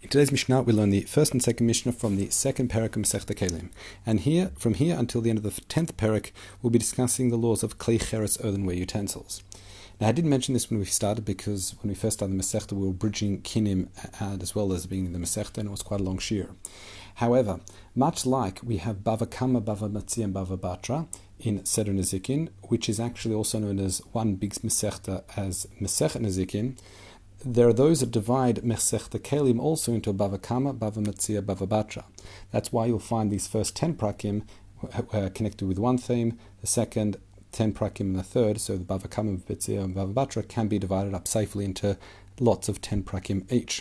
In today's Mishnah, we learn the first and second Mishnah from the second parak of Masechta Kelim. And from here until the end of the 10th parak, we'll be discussing the laws of Klei Cheres earthenware utensils. Now, I didn't mention this when we started because when we first started the Masechta, we were bridging Kinim as well as being in the Masechta, and it was quite a long shir. However, much like we have Bava Kama, Bava Matzi, and Bava Batra in Seder Nezikin, which is actually also known as one big Masechta as Masechet Nezikin, there are those that divide Masechta Kelim also into Bava Kama, Bava Matzia, Bava Batra. That's why you'll find these first 10 prakim connected with one theme, the second 10 prakim and the third, so the Bava Kama, Matzia, and Bava Batra can be divided up safely into lots of 10 prakim each.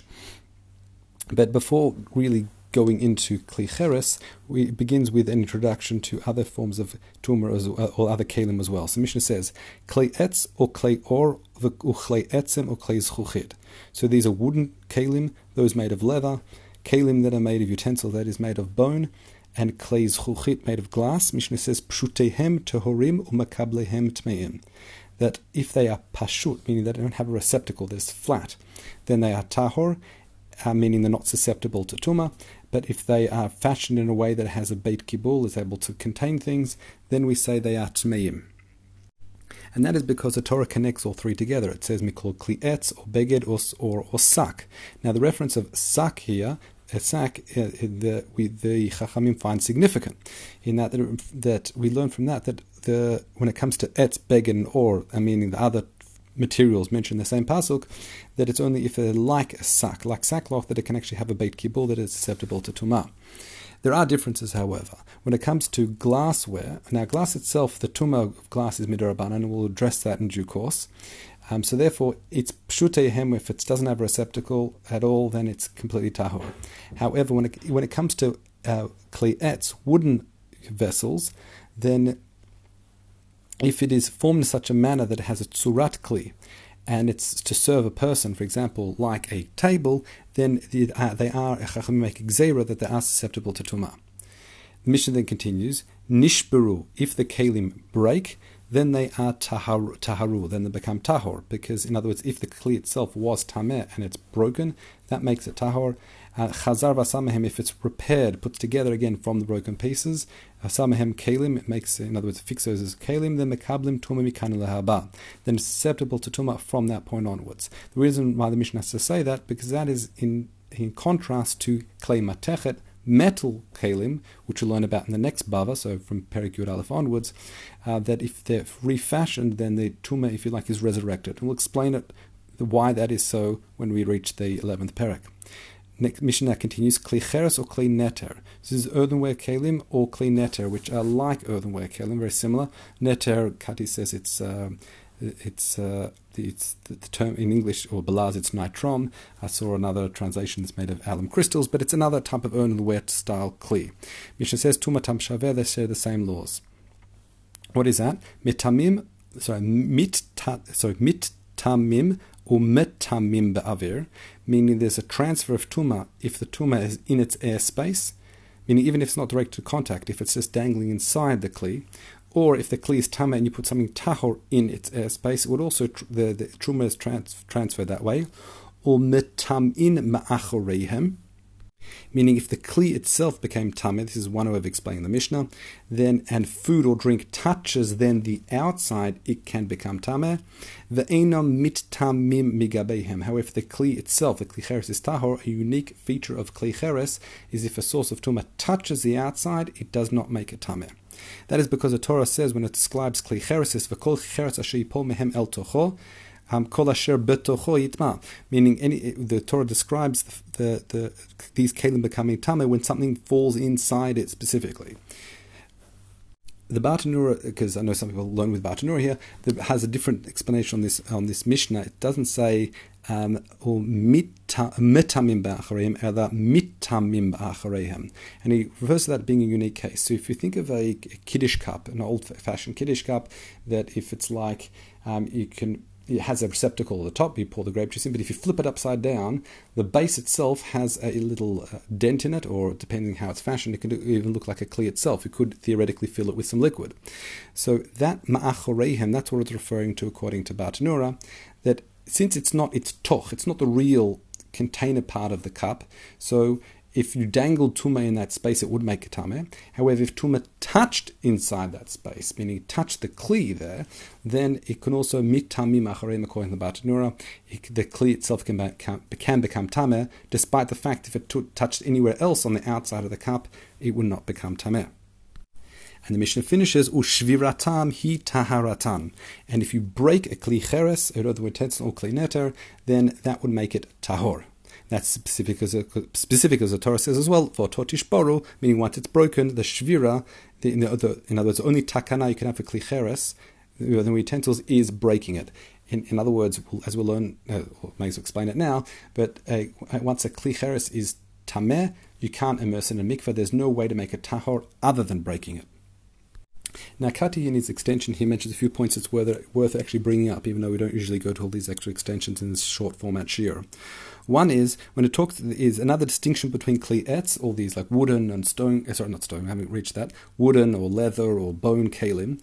But before really going into Klei Cheres, it begins with an introduction to other forms of tumor or other kelim as well. So Mishnah says, Klei etz or Klei or Klei etzem or Klei zchuchit. So these are wooden kelim, those made of leather, kelim that are made of utensil that is made of bone, and Klei zchuchit made of glass. Mishnah says, Pshutehem tehorim umakablehem tmeim. That if they are pashut, meaning that they don't have a receptacle that is flat, then they are tahor, meaning they're not susceptible to tumah. But if they are fashioned in a way that has a beit kibul, is able to contain things, then we say they are tmeim. And that is because the Torah connects all three together. It says mikol kli etz or beged or sak. Now the reference of sak here, sak, the Chachamim find significant in that we learn from that when it comes to etz, beged, and or, meaning the other materials mentioned in the same pasuk, that it's only if they're like a sack, like sackcloth, that it can actually have a beit kibul that is susceptible to tumah. There are differences, however. When it comes to glassware, now glass itself, the tumah of glass is midrabanan, and we'll address that in due course. So therefore, it's pshutehem. If it doesn't have a receptacle at all, then it's completely tahor. However, when it comes to klei etz, wooden vessels, then if it is formed in such a manner that it has a tzurat kli, and it's to serve a person, for example, like a table, then they are, Chachamim make gzeira that they are susceptible to tumah. The Mishnah then continues, nishberu, if the kelim break, then they are taharu, then they become tahor, because in other words, if the kli itself was tameh and it's broken, that makes it tahor. Chazar v'samahem, if it's repaired, put together again from the broken pieces, samahem kelim, it makes, in other words, fix those as kelim, then mekablim tumah mikan lehaba, then it's susceptible to tumah from that point onwards. The reason why the Mishnah has to say that, because that is in contrast to klei matechet, metal kelim, which we'll learn about in the next bava, so from Perek Yud Aleph onwards, that if they're refashioned, then the tumah, if you like, is resurrected. And we'll explain why that is so when we reach the 11th Perek. Next Mishnah continues, Klei Cheres or Klei Neter. This is earthenware kelim or Klei Neter, which are like earthenware kelim, very similar. Neter, Kati says it's the term in English, or Balaz, it's nitrom. I saw another translation that's made of alum crystals, but it's another type of earthenware style kli. Mishnah says, Tumatam Shaver, they share the same laws. What is that? Mitamim or metamim be'avir, meaning there's a transfer of tumah if the tumah is in its airspace, meaning even if it's not direct to contact, if it's just dangling inside the kli, or if the kli is tameh and you put something tahor in its airspace, it would also, the tumah is transferred that way. Or metamin ma'achoreihem, meaning if the kli itself became tameh, this is one way of explaining the Mishnah, then and food or drink touches then the outside, it can become tameh. Ve'enam mittamim migabeihem. However, if the kli itself, the Klei Cheres is tahor, a unique feature of Klei Cheres is if a source of tumah touches the outside, it does not make it tameh. That is because the Torah says when it describes Klei Cheres, v'kol cheres asher yipol mehem el tocho, kol asher betocho yitma, meaning the Torah describes these kelim becoming tameh when something falls inside it specifically. The Bartanura, because I know some people learn with Bartanura here, that has a different explanation on this Mishnah. It doesn't say mitamim ba'achareim, rather mitamim ba'achareim, and he refers to that being a unique case. So if you think of a kiddush cup, an old-fashioned kiddush cup, that if it's like it has a receptacle at the top, you pour the grape juice in, but if you flip it upside down, the base itself has a little dent in it, or depending how it's fashioned, it can even look like a kli itself. You could theoretically fill it with some liquid. So that ma'achoreihem, that's what it's referring to according to Bartanura, that since it's not the real container part of the cup. So if you dangled Tumah in that space, it would make a Tameh. However, if Tumah touched inside that space, meaning it touched the Kli there, then it can also mitamim achareim, according to the Bartanura. The Kli itself can become Tameh, despite the fact if it touched anywhere else on the outside of the cup, it would not become Tameh. And the Mishnah finishes, Ushviratam hi taharatan. And if you break a Kli cheres, a utensil or Kli neter, then that would make it tahor. That's specific as the Torah says as well, for totish boru, meaning once it's broken, the shvira, in other words, only takana you can have for Kli cheres, the utensils, is breaking it. In other words, as we'll learn, may as well explain it now, but once a Kli cheres is tameh, you can't immerse it in a mikveh. There's no way to make it tahor other than breaking it. Now, Kati, in his extension, he mentions a few points that's worth actually bringing up, even though we don't usually go to all these extra extensions in this short format shiur. One is, when it talks, is another distinction between Kli etz, all these like wooden and stone, not stone, I haven't reached that, wooden or leather or bone kalim,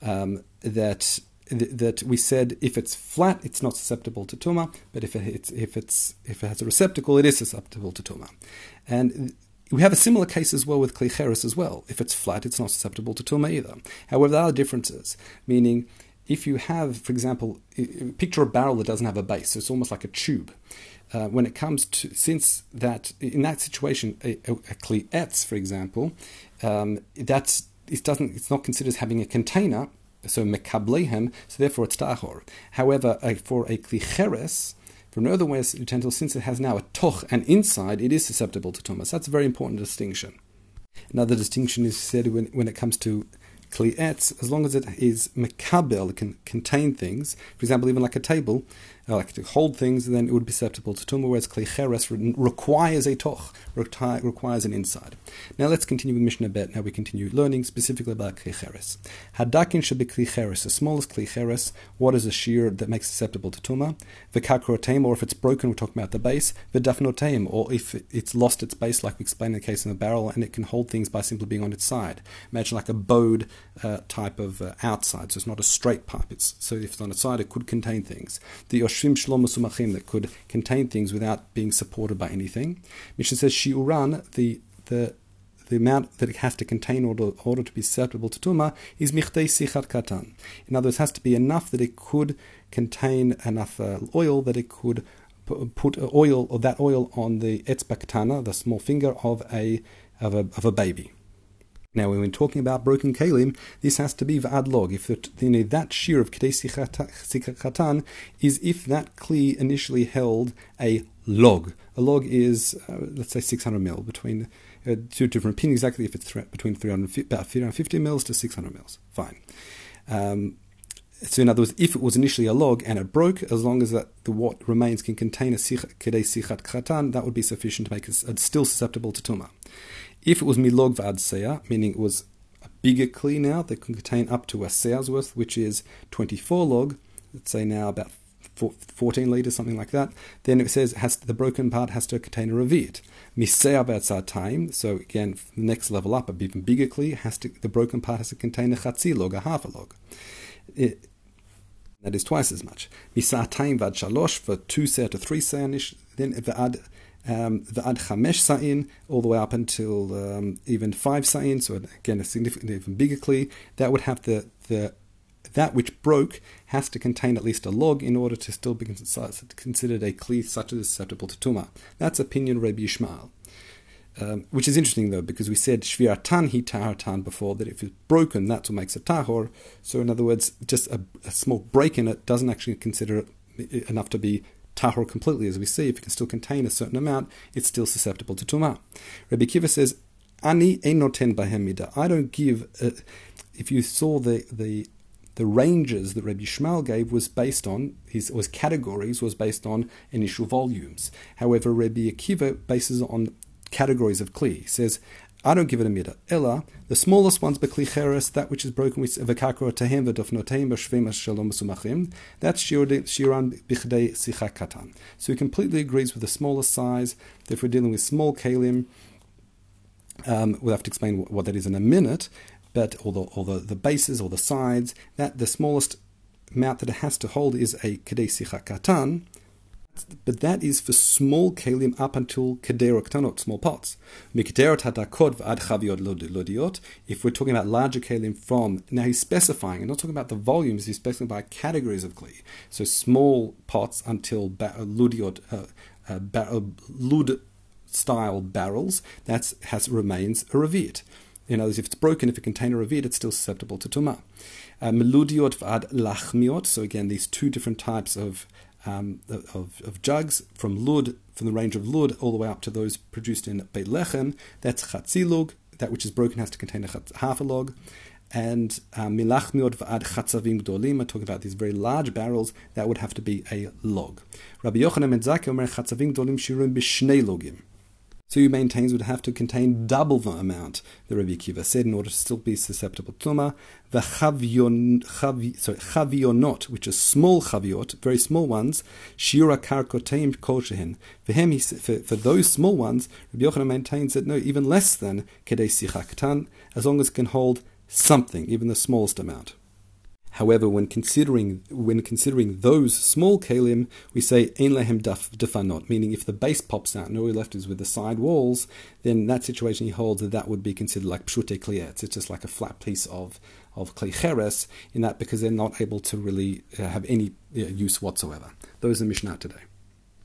that we said if it's flat, it's not susceptible to Tumah, but if it has a receptacle, it is susceptible to Tumah. And we have a similar case as well with Kli cheres as well. If it's flat, it's not susceptible to Tumah either. However, there are differences, meaning if you have, for example, picture a barrel that doesn't have a base, so it's almost like a tube. When it comes to, since that, in that situation, a Kli etz, for example, it's not considered as having a container, so mekablehem, so therefore it's tahor. However, for a Kli cheres, for an earthenware utensil, since it has now a toch and inside, it is susceptible to Tumah. So that's a very important distinction. Another distinction is said when it comes to Kli etz, as long as it is mekabel, it can contain things, for example, even like a table, like to hold things, then it would be susceptible to Tumah, whereas Kli cheres requires a toch, requires an inside. Now let's continue with Mishnah Bet. Now we continue learning specifically about Kli cheres. Hadakin should be Kli cheres, the smallest Kli cheres. What is a shear that makes it susceptible to Tumah? V'kakroteim, or if it's broken, we're talking about the base. V'dafnoteim, or if it's lost its base, like we explained in the case in the barrel, and it can hold things by simply being on its side. Imagine like a bowed type of outside, so it's not a straight pipe. So if it's on its side, it could contain things. The yoshvim shlom musumachim, that could contain things without being supported by anything. Mishnah says shiuran, the amount that it has to contain in order to be susceptible to Tumah is michdei sichat katan. In other words, it has to be enough that it could contain enough oil that it could put oil or that oil on the etzba katana, the small finger of a baby. Now, when we're talking about broken kalim, this has to be v'ad log. If that shear of kedei sichat katan is if that kli initially held a log. A log is, let's say, 600 mil, between two different opinions, exactly if it's between about 350 mils to 600 mils. Fine. So in other words, if it was initially a log and it broke, as long as what remains can contain a kedei sichat katan, that would be sufficient to make it still susceptible to Tumah. If it was milog v'ad seah, meaning it was a bigger kli now that can contain up to a seah's worth, which is 24 log, let's say now about 14 litres, something like that, then it says the broken part has to contain a revi'it. Miseah v'atzar time, so again, the next level up, a even bigger kli, the broken part has to contain a chatzi log, a half a log. That is twice as much. Misah time v'ad shalosh, for 2 seah to 3 seah, then v'ad chamesh sa'in, all the way up until even 5 sa'in, so again a significantly even bigger kli, that would have that which broke has to contain at least a log in order to still be considered a kli such as susceptible to Tumah. That's opinion Rabbi Yishmael. Which is interesting though, because we said shviratan hi taharatan before, that if it's broken, that's what makes it tahor. So in other words, just a small break in it doesn't actually consider it enough to be tahor completely. As we see, if it can still contain a certain amount, it's still susceptible to Tumah. Rabbi Kiva says, Ani ein noten bahem midah. I don't give. If you saw the ranges that Rabbi Yishmael gave was based on his categories was based on initial volumes. However, Rabbi Akiva bases on categories of kli. He says, I don't give it a midah. Ella, the smallest ones bekli cheres, that which is broken with v'kakro tehem v'dofnoteim b'shvim shalom musumachim. That's shiran bichdei sicha katan. So he completely agrees with the smallest size. If we're dealing with small kalim, we'll have to explain what that is in a minute. But or the bases or the sides, that the smallest amount that it has to hold is a kedei sicha katan. But that is for small kelim up until kederot ktanot, small pots. Mikderot hadakot v'ad chaviot lodiot. If we're talking about larger kelim from, now he's specifying, and not talking about the volumes, he's specifying by categories of kli. So small pots until lodiot, lud style barrels, remains a revi'it. In other words, if it's broken, if it contains a revi'it, it's still susceptible to tumah. Meludiot v'ad lachmiot. So again, these two different types of jugs from the range of lud, all the way up to those produced in Beit Lechem. That's chatzi log. That which is broken has to contain half a log. And milachmiot v'ad chatzavim gdolim. I'm talking about these very large barrels. That would have to be a log. Rabbi Yochanan ben Zakkai omer chatzavim gdolim shirum b'shnei logim. So he maintains would have to contain double the amount the Rabbi Akiva said in order to still be susceptible to tumah. The chavionot, which is small chaviot, very small ones, shira karkoteim kol shehen. For those small ones, Rabbi Yochanan maintains that no, even less than kedei sicha katan, as long as it can hold something, even the smallest amount. However, when considering those small kalim, we say ein lehem defanot, meaning if the base pops out and all you're left is with the side walls, then in that situation he holds that would be considered like pshute kliyet. It's just like a flat piece of kli cheres, in that because they're not able to really have any use whatsoever. Those are Mishnah today.